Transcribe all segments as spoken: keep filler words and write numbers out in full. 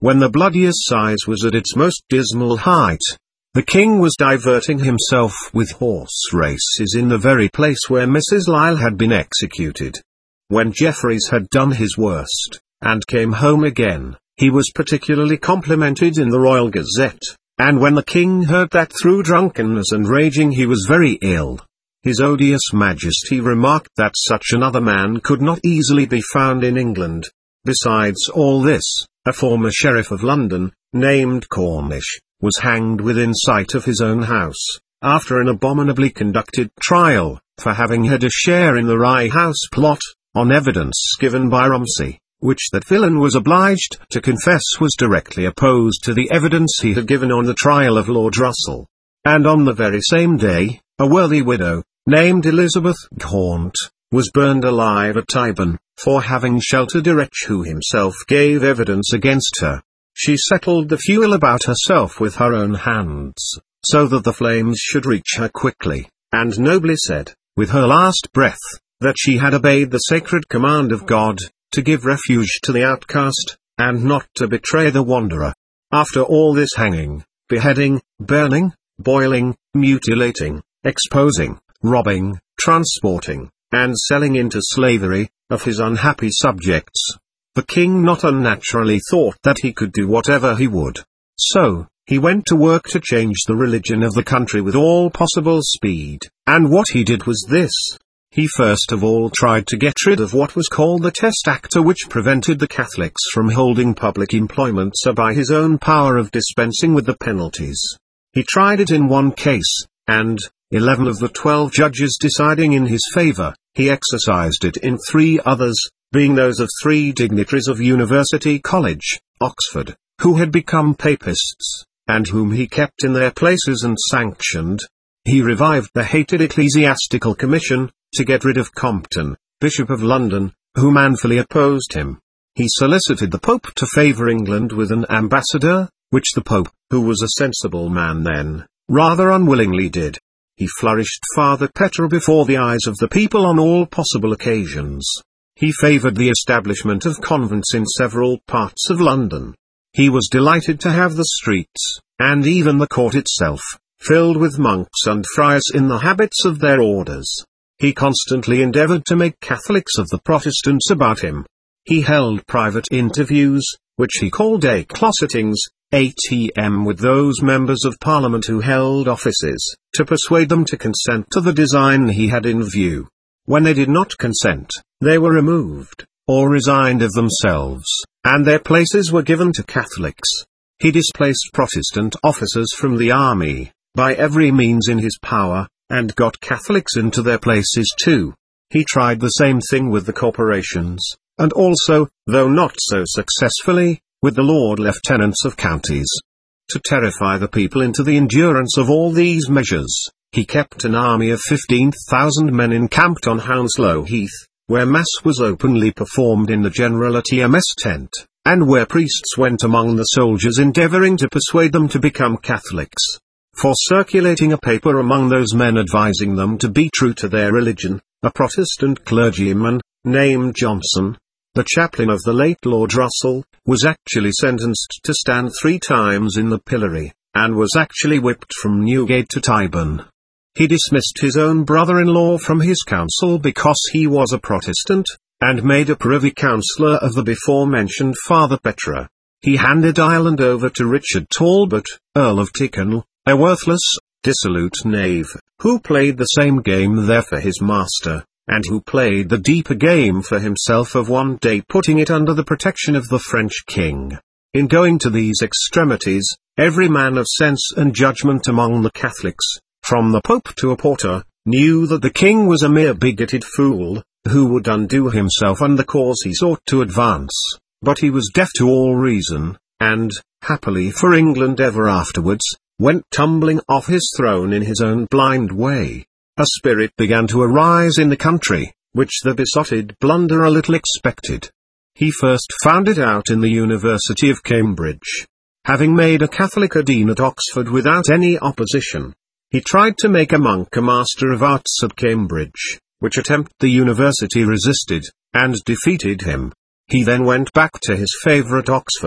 when the bloody assize was at its most dismal height. The king was diverting himself with horse races in the very place where Missus Lisle had been executed. When Jeffreys had done his worst, and came home again, he was particularly complimented in the Royal Gazette, and when the king heard that through drunkenness and raging he was very ill, His odious Majesty remarked that such another man could not easily be found in England. Besides all this, a former sheriff of London, named Cornish, was hanged within sight of his own house, after an abominably conducted trial, for having had a share in the Rye House plot, on evidence given by Rumsey, which that villain was obliged to confess was directly opposed to the evidence he had given on the trial of Lord Russell. And on the very same day, a worthy widow, named Elizabeth Gaunt, was burned alive at Tyburn, for having sheltered a wretch who himself gave evidence against her. She settled the fuel about herself with her own hands, so that the flames should reach her quickly, and nobly said, with her last breath, that she had obeyed the sacred command of God, to give refuge to the outcast, and not to betray the wanderer. After all this hanging, beheading, burning, boiling, mutilating, exposing, robbing, transporting, and selling into slavery, of his unhappy subjects, the king not unnaturally thought that he could do whatever he would. So, he went to work to change the religion of the country with all possible speed, and what he did was this. He first of all tried to get rid of what was called the Test Acta, which prevented the Catholics from holding public employment so by his own power of dispensing with the penalties. He tried it in one case, and, eleven of the twelve judges deciding in his favour, he exercised it in three others, being those of three dignitaries of University College, Oxford, who had become papists, and whom he kept in their places and sanctioned. He revived the hated Ecclesiastical Commission, to get rid of Compton, Bishop of London, who manfully opposed him. He solicited the Pope to favour England with an ambassador, which the Pope, who was a sensible man then, rather unwillingly did. He flourished Father Petre before the eyes of the people on all possible occasions. He favoured the establishment of convents in several parts of London. He was delighted to have the streets, and even the court itself, filled with monks and friars in the habits of their orders. He constantly endeavoured to make Catholics of the Protestants about him. He held private interviews, which he called day closetings, A T M, with those members of Parliament who held offices, to persuade them to consent to the design he had in view. When they did not consent, they were removed, or resigned of themselves, and their places were given to Catholics. He displaced Protestant officers from the army, by every means in his power, and got Catholics into their places too. He tried the same thing with the corporations, and also, though not so successfully, with the Lord Lieutenants of counties. To terrify the people into the endurance of all these measures, he kept an army of fifteen thousand men encamped on Hounslow Heath, where Mass was openly performed in the general T M S tent, and where priests went among the soldiers endeavouring to persuade them to become Catholics. For circulating a paper among those men advising them to be true to their religion, a Protestant clergyman, named Johnson, the chaplain of the late Lord Russell, was actually sentenced to stand three times in the pillory, and was actually whipped from Newgate to Tyburn. He dismissed his own brother-in-law from his council because he was a Protestant, and made a privy councillor of the before-mentioned Father Petre. He handed Ireland over to Richard Talbot, Earl of Tyrconnell, a worthless, dissolute knave, who played the same game there for his master, and who played the deeper game for himself of one day putting it under the protection of the French king. In going to these extremities, every man of sense and judgment among the Catholics, from the Pope to a porter, knew that the king was a mere bigoted fool, who would undo himself and the cause he sought to advance, but he was deaf to all reason, and, happily for England ever afterwards, went tumbling off his throne in his own blind way. A spirit began to arise in the country, which the besotted blunderer little expected. He first found it out in the University of Cambridge. Having made a Catholic a dean at Oxford without any opposition, he tried to make a monk a Master of Arts at Cambridge, which attempt the university resisted, and defeated him. He then went back to his favourite Oxford,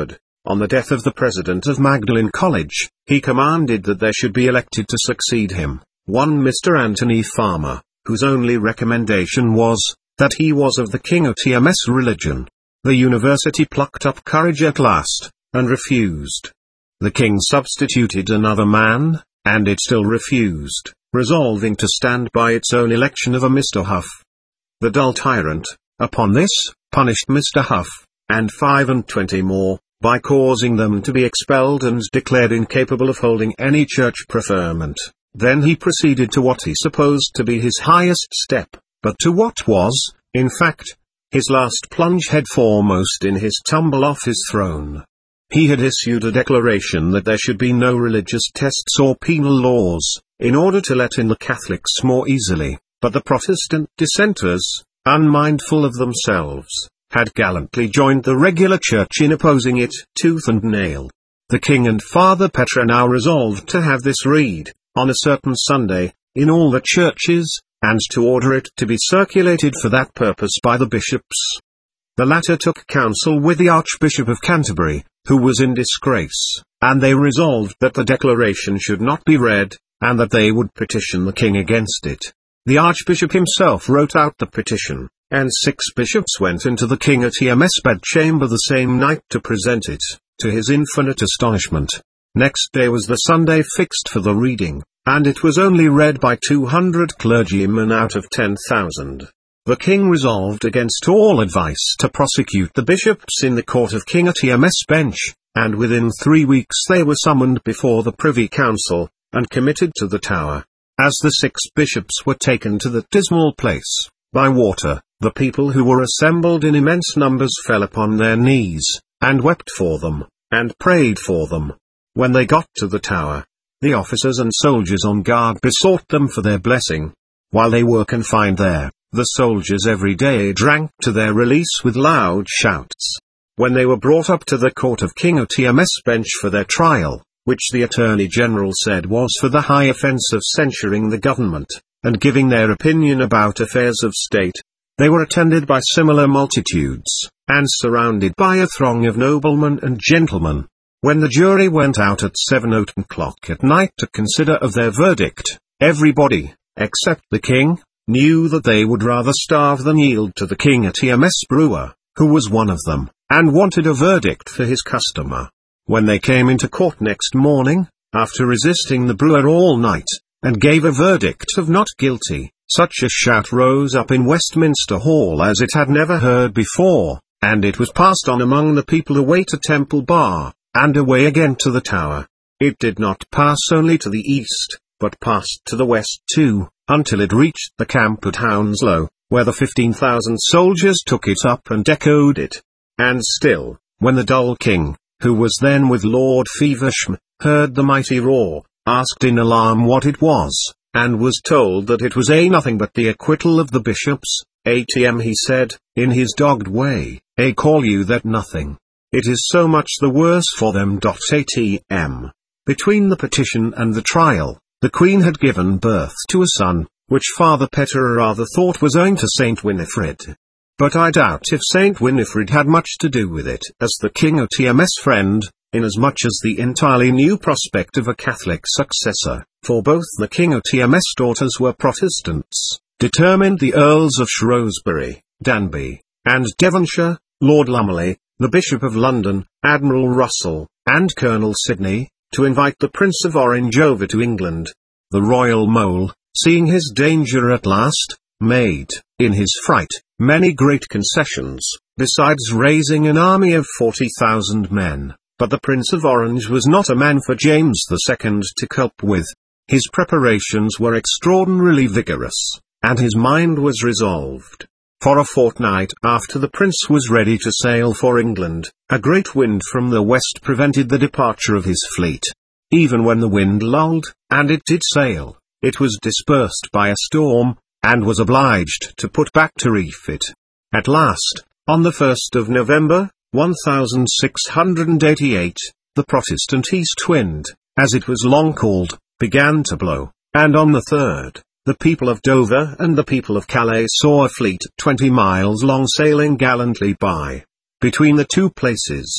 on the death of the president of Magdalen College, he commanded that there should be elected to succeed him, one Mister Anthony Farmer, whose only recommendation was, that he was of the King O T M S religion. The university plucked up courage at last, and refused. The king substituted another man, and it still refused, resolving to stand by its own election of a Mister Huff. The dull tyrant, upon this, punished Mister Huff, and five and twenty more, by causing them to be expelled and declared incapable of holding any church preferment. Then he proceeded to what he supposed to be his highest step, but to what was, in fact, his last plunge head foremost in his tumble off his throne. He had issued a declaration that there should be no religious tests or penal laws, in order to let in the Catholics more easily, but the Protestant dissenters, unmindful of themselves, had gallantly joined the regular church in opposing it tooth and nail. The king and Father Petre now resolved to have this read, on a certain Sunday, in all the churches, and to order it to be circulated for that purpose by the bishops. The latter took counsel with the Archbishop of Canterbury, who was in disgrace, and they resolved that the declaration should not be read, and that they would petition the king against it. The Archbishop himself wrote out the petition, and six bishops went into the King O T M S bedchamber the same night to present it, to his infinite astonishment. Next day was the Sunday fixed for the reading, and it was only read by two hundred clergymen out of ten thousand. The king resolved against all advice to prosecute the bishops in the court of King O T M S bench, and within three weeks they were summoned before the Privy Council, and committed to the Tower. As the six bishops were taken to the dismal place, by water, the people who were assembled in immense numbers fell upon their knees, and wept for them, and prayed for them. When they got to the Tower, the officers and soldiers on guard besought them for their blessing. While they were confined there, the soldiers every day drank to their release with loud shouts. When they were brought up to the court of King O T M S bench for their trial, which the Attorney General said was for the high offence of censuring the government, and giving their opinion about affairs of state, they were attended by similar multitudes, and surrounded by a throng of noblemen and gentlemen. When the jury went out at seven o'clock at night to consider of their verdict, everybody, except the king, knew that they would rather starve than yield to the King O T M S brewer, who was one of them, and wanted a verdict for his customer. When they came into court next morning, after resisting the brewer all night, and gave a verdict of not guilty, such a shout rose up in Westminster Hall as it had never heard before, and it was passed on among the people away to Temple Bar, and away again to the Tower. It did not pass only to the east, but passed to the west too, until it reached the camp at Hounslow, where the fifteen thousand soldiers took it up and echoed it. And still, when the dull king, who was then with Lord Feversham, heard the mighty roar, asked in alarm what it was, and was told that it was a nothing but the acquittal of the bishops. A T M he said, in his dogged way, I call you that nothing. It is so much the worse for them. A T M. Between the petition and the trial, the Queen had given birth to a son, which Father Petre rather thought was owing to Saint Winifred. But I doubt if Saint Winifred had much to do with it, as the King O T M S friend, inasmuch as the entirely new prospect of a Catholic successor, for both the King O T M S daughters were Protestants, determined the Earls of Shrewsbury, Danby, and Devonshire, Lord Lumley, the Bishop of London, Admiral Russell, and Colonel Sidney, to invite the Prince of Orange over to England. The Royal Mole, seeing his danger at last, made, in his fright, many great concessions, besides raising an army of forty thousand men. But the Prince of Orange was not a man for James the Second to cope with. His preparations were extraordinarily vigorous, and his mind was resolved. For a fortnight after the prince was ready to sail for England, a great wind from the west prevented the departure of his fleet. Even when the wind lulled, and it did sail, it was dispersed by a storm, and was obliged to put back to refit. At last, on the first of November, one thousand six hundred eighty-eight, the Protestant east wind, as it was long called, began to blow, and on the third, the people of Dover and the people of Calais saw a fleet twenty miles long sailing gallantly by. Between the two places,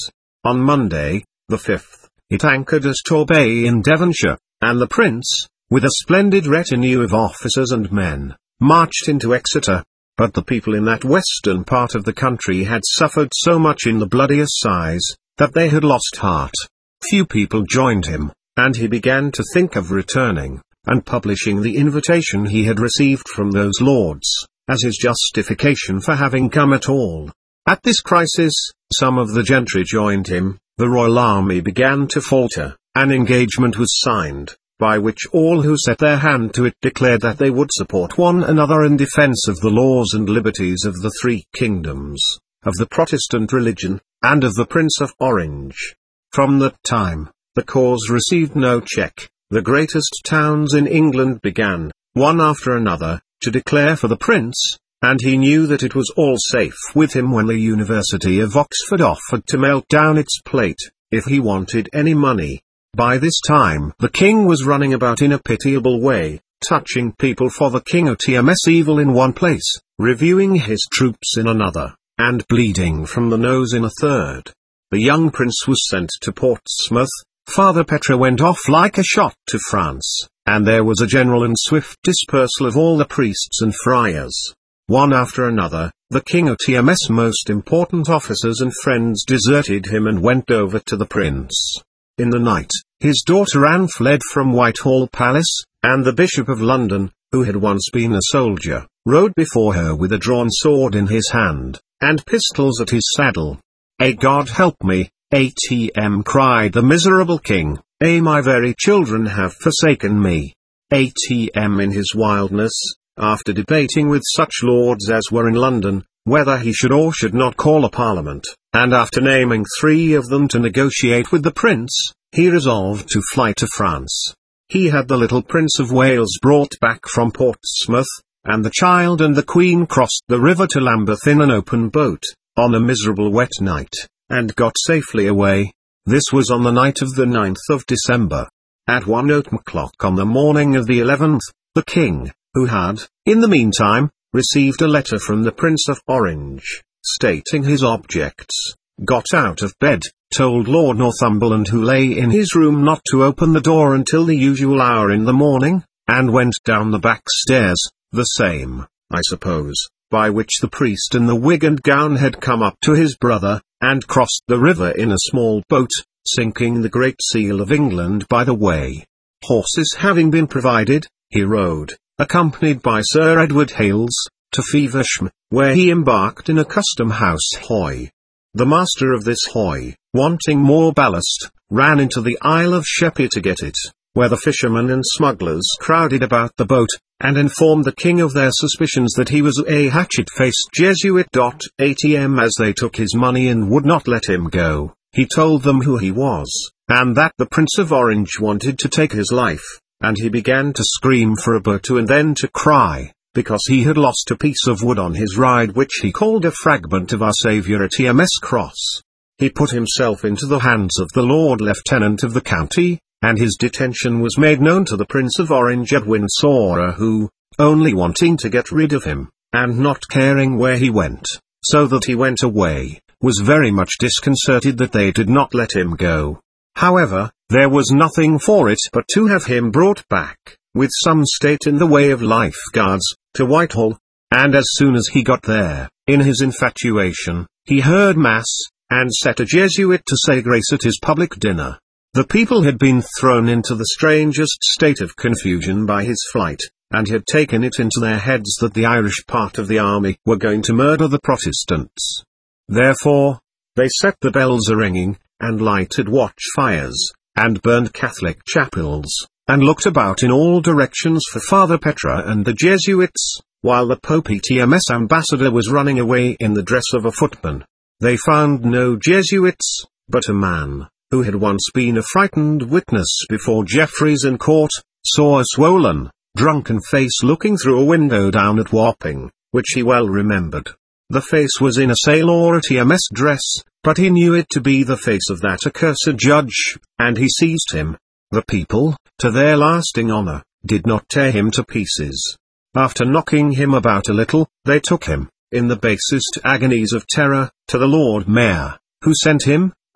On Monday, the fifth, it anchored at Torbay in Devonshire, and the prince, with a splendid retinue of officers and men, marched into Exeter. But the people in that western part of the country had suffered so much in the bloody assize, that they had lost heart. Few people joined him, and he began to think of returning, and publishing the invitation he had received from those lords, as his justification for having come at all. At this crisis, some of the gentry joined him, the royal army began to falter, an engagement was signed, by which all who set their hand to it declared that they would support one another in defense of the laws and liberties of the three kingdoms, of the Protestant religion, and of the Prince of Orange. From that time, the cause received no check. The greatest towns in England began, one after another, to declare for the prince, and he knew that it was all safe with him when the University of Oxford offered to melt down its plate, if he wanted any money. By this time the king was running about in a pitiable way, touching people for the king of T M S evil in one place, reviewing his troops in another, and bleeding from the nose in a third. The young prince was sent to Portsmouth. Father Petre went off like a shot to France, and there was a general and swift dispersal of all the priests and friars. One after another, the king of T M S most important officers and friends deserted him and went over to the prince. In the night, his daughter Anne fled from Whitehall Palace, and the Bishop of London, who had once been a soldier, rode before her with a drawn sword in his hand, and pistols at his saddle. "Eh, God help me, A T M cried the miserable king, "Eh, my very children have forsaken me." A T M in his wildness, after debating with such lords as were in London, whether he should or should not call a parliament, and after naming three of them to negotiate with the prince, he resolved to fly to France. He had the little Prince of Wales brought back from Portsmouth, and the child and the Queen crossed the river to Lambeth in an open boat, on a miserable wet night, and got safely away. This was on the night of the ninth of December. At one o'clock on the morning of the eleventh, the king, who had, in the meantime, received a letter from the Prince of Orange, stating his objects, got out of bed, told Lord Northumberland, who lay in his room, not to open the door until the usual hour in the morning, and went down the back stairs, the same, I suppose, by which the priest in the wig and gown had come up to his brother, and crossed the river in a small boat, sinking the Great Seal of England by the way. Horses having been provided, he rode, accompanied by Sir Edward Hales, to Feversham, where he embarked in a custom-house hoy. The master of this hoy, wanting more ballast, ran into the Isle of Sheppey to get it, where the fishermen and smugglers crowded about the boat, and informed the king of their suspicions that he was a hatchet-faced Jesuit. A T M as they took his money and would not let him go, he told them who he was, and that the Prince of Orange wanted to take his life, and he began to scream for a boat and then to cry, because he had lost a piece of wood on his ride which he called a fragment of Our Saviour at T M S Cross. He put himself into the hands of the Lord Lieutenant of the county, and his detention was made known to the Prince of Orange at Windsor, who, only wanting to get rid of him, and not caring where he went, so that he went away, was very much disconcerted that they did not let him go. However, there was nothing for it but to have him brought back, with some state in the way of lifeguards, to Whitehall, and as soon as he got there, in his infatuation, he heard Mass, and set a Jesuit to say grace at his public dinner. The people had been thrown into the strangest state of confusion by his flight, and had taken it into their heads that the Irish part of the army were going to murder the Protestants. Therefore, they set the bells a-ringing, and lighted watch-fires, and burned Catholic chapels, and looked about in all directions for Father Petre and the Jesuits, while the Pope T M S ambassador was running away in the dress of a footman. They found no Jesuits, but a man, who had once been a frightened witness before Jeffreys in court, saw a swollen, drunken face looking through a window down at Wapping, which he well remembered. The face was in a sailor T M S dress, but he knew it to be the face of that accursed judge, and he seized him. The people, to their lasting honour, did not tear him to pieces. After knocking him about a little, they took him, in the basest agonies of terror, to the Lord Mayor, who sent him,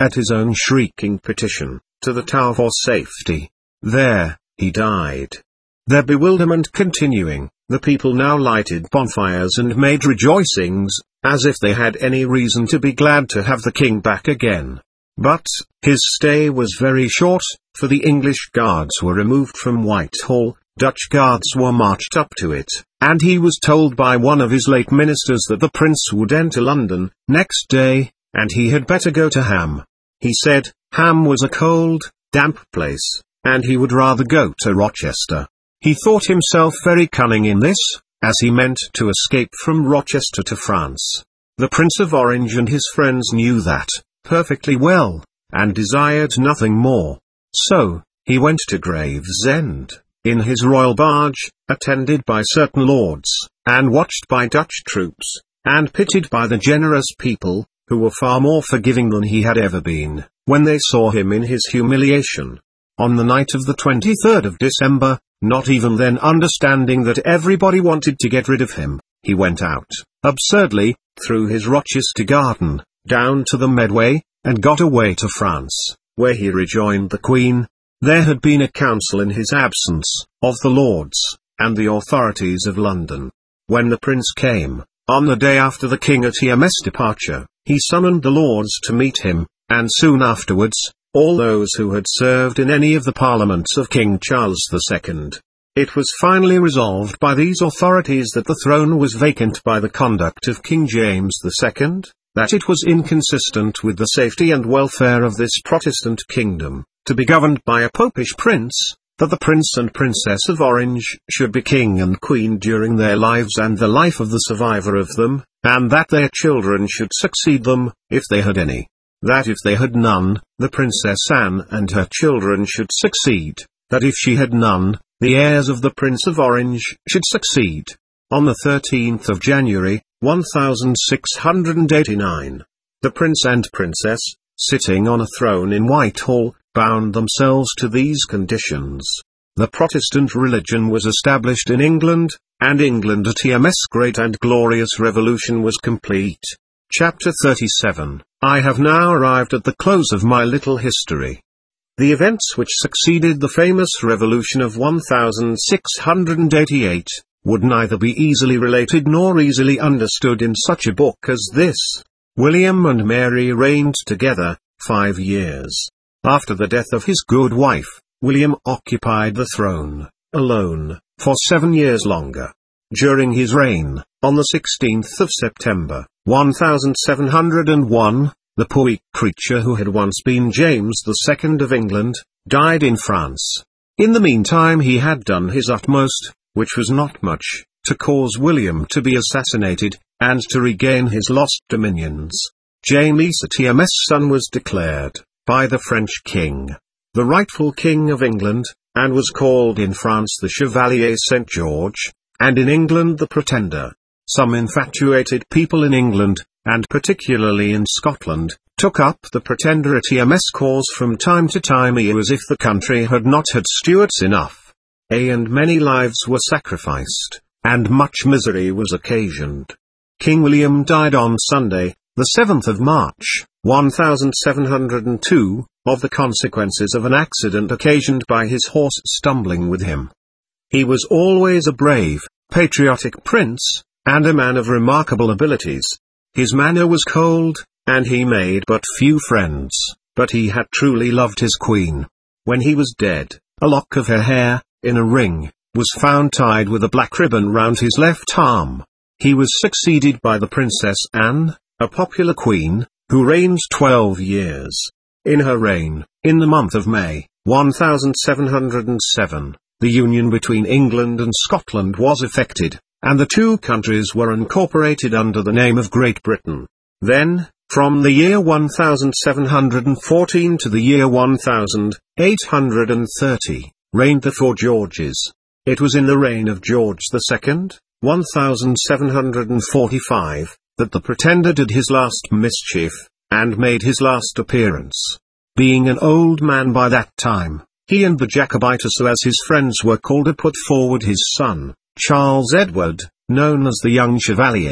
at his own shrieking petition, to the Tower for safety. There, he died. Their bewilderment continuing, the people now lighted bonfires and made rejoicings, as if they had any reason to be glad to have the king back again. But, his stay was very short, for the English guards were removed from Whitehall, Dutch guards were marched up to it, and he was told by one of his late ministers that the prince would enter London, next day, and he had better go to Ham. He said, Ham was a cold, damp place, and he would rather go to Rochester. He thought himself very cunning in this, as he meant to escape from Rochester to France. The Prince of Orange and his friends knew that, perfectly well, and desired nothing more. So, he went to Gravesend, in his royal barge, attended by certain lords, and watched by Dutch troops, and pitied by the generous people, who were far more forgiving than he had ever been, when they saw him in his humiliation. On the night of the twenty-third of December, not even then understanding that everybody wanted to get rid of him, he went out, absurdly, through his Rochester garden, down to the Medway, and got away to France, where he rejoined the Queen. There had been a council in his absence, of the Lords, and the authorities of London. When the prince came, on the day after the King at E M S departure, he summoned the Lords to meet him, and soon afterwards, all those who had served in any of the parliaments of King Charles the Second. It was finally resolved by these authorities that the throne was vacant by the conduct of King James the Second, that it was inconsistent with the safety and welfare of this Protestant kingdom, to be governed by a popish prince, that the Prince and Princess of Orange should be king and queen during their lives and the life of the survivor of them, and that their children should succeed them, if they had any. That if they had none, the Princess Anne and her children should succeed, that if she had none, the heirs of the Prince of Orange should succeed. On the thirteenth of January, one thousand six hundred eighty-nine, the Prince and Princess, sitting on a throne in Whitehall, bound themselves to these conditions. The Protestant religion was established in England, and England at E M S great and glorious revolution was complete. Chapter thirty-seven. I have now arrived at the close of my little history. The events which succeeded the famous revolution of one thousand six hundred eighty-eight, would neither be easily related nor easily understood in such a book as this. William and Mary reigned together, five years. After the death of his good wife, William occupied the throne, alone, for seven years longer. During his reign, on the sixteenth of September, one thousand seven hundred one, the poor weak creature who had once been James the Second of England, died in France. In the meantime he had done his utmost, which was not much, to cause William to be assassinated, and to regain his lost dominions. James at E M S son was declared, by the French king, the rightful king of England, and was called in France the Chevalier Saint George, and in England the Pretender. Some infatuated people in England, and particularly in Scotland, took up the Pretender at E M S cause from time to time as if the country had not had Stuarts enough. A and many lives were sacrificed, and much misery was occasioned. King William died on Sunday, the seventh of March, one thousand seven hundred two, of the consequences of an accident occasioned by his horse stumbling with him. He was always a brave, patriotic prince, and a man of remarkable abilities. His manner was cold, and he made but few friends, but he had truly loved his queen. When he was dead, a lock of her hair, in a ring, was found tied with a black ribbon round his left arm. He was succeeded by the Princess Anne, a popular queen, who reigned twelve years. In her reign, in the month of May, one thousand seven hundred seven, the union between England and Scotland was effected, and the two countries were incorporated under the name of Great Britain. Then, from the year one thousand seven hundred fourteen to the year one thousand eight hundred thirty, reigned the four Georges. It was in the reign of George the Second, one thousand seven hundred forty-five, that the Pretender did his last mischief, and made his last appearance. Being an old man by that time, he and the Jacobites, as his friends were called, had put forward his son, Charles Edward, known as the Young Chevalier.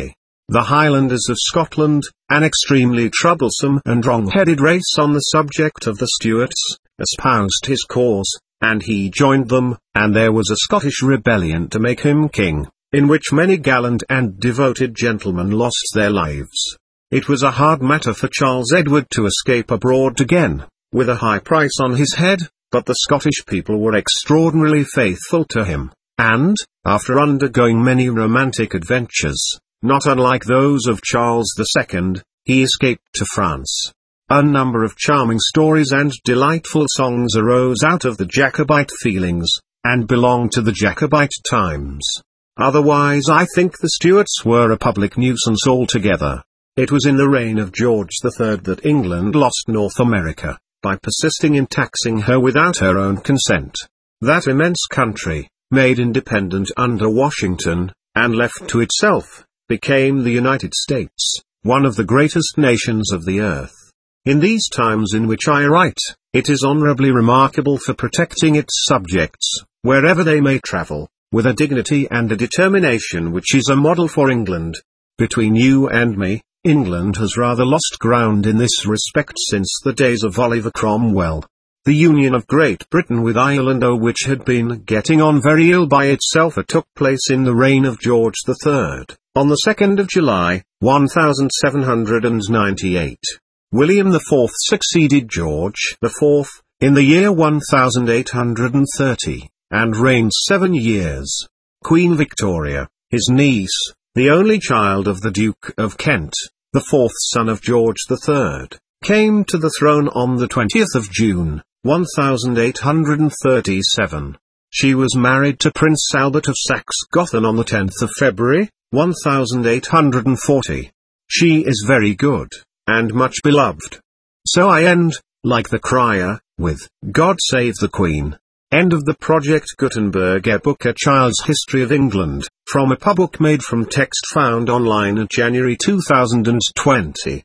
The Highlanders of Scotland, an extremely troublesome and wrong-headed race on the subject of the Stuarts, espoused his cause, and he joined them, and there was a Scottish rebellion to make him king, in which many gallant and devoted gentlemen lost their lives. It was a hard matter for Charles Edward to escape abroad again, with a high price on his head, but the Scottish people were extraordinarily faithful to him, and, after undergoing many romantic adventures, not unlike those of Charles the Second, he escaped to France. A number of charming stories and delightful songs arose out of the Jacobite feelings, and belong to the Jacobite times. Otherwise I think the Stuarts were a public nuisance altogether. It was in the reign of George the Third that England lost North America, by persisting in taxing her without her own consent. That immense country, made independent under Washington, and left to itself, became the United States, one of the greatest nations of the earth. In these times in which I write, it is honorably remarkable for protecting its subjects, wherever they may travel, with a dignity and a determination which is a model for England. Between you and me, England has rather lost ground in this respect since the days of Oliver Cromwell. The union of Great Britain with Ireland, which had been getting on very ill by itself, took place in the reign of George the Third, on the second of July, seventeen ninety-eight. William the Fourth succeeded George the Fourth, in the year eighteen thirty, and reigned seven years. Queen Victoria, his niece, the only child of the Duke of Kent, the fourth son of George the Third, came to the throne on the twentieth of June, eighteen thirty-seven. She was married to Prince Albert of Saxe-Gotha on the tenth of February, eighteen forty. She is very good, and much beloved. So I end, like the crier, with, God save the Queen. End of the Project Gutenberg ebook A Child's History of England, from a public made from text found online at January two thousand twenty.